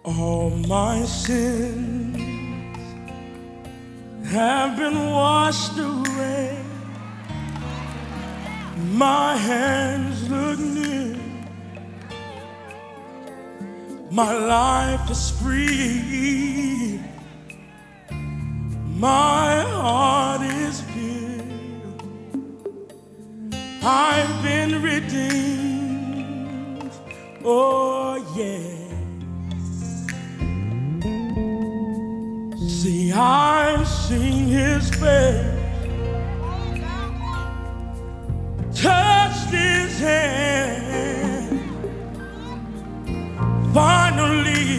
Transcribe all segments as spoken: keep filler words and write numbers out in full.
All my sins have been washed away. My hands look new. My life is free. My heart is filled. I've been redeemed. Oh yeah. See, I've seen His face, touched His hand. Finally,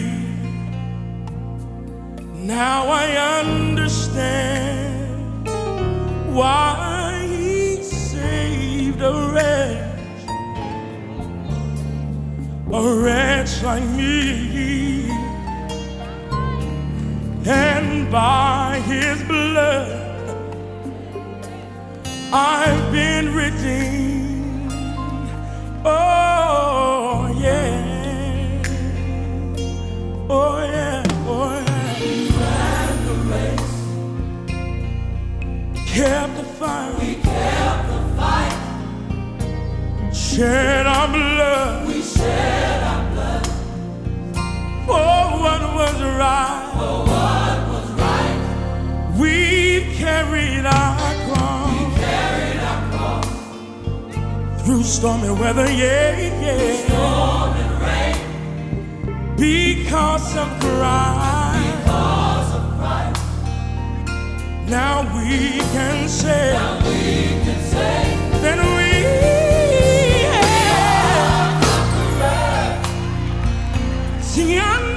now I understand why He saved a wretch, a wretch like me. And by His blood I've been redeemed. Oh yeah. Oh yeah. Oh yeah. We ran the race, Kept the fight. we kept the fight, Shed our blood we shed our blood for what was right. for what was right. We carried our cross, We carried our cross through stormy weather, yeah, yeah. storm and rain Because of Christ, because of Christ. now we can say Now we can say that we we are conquerors. see. I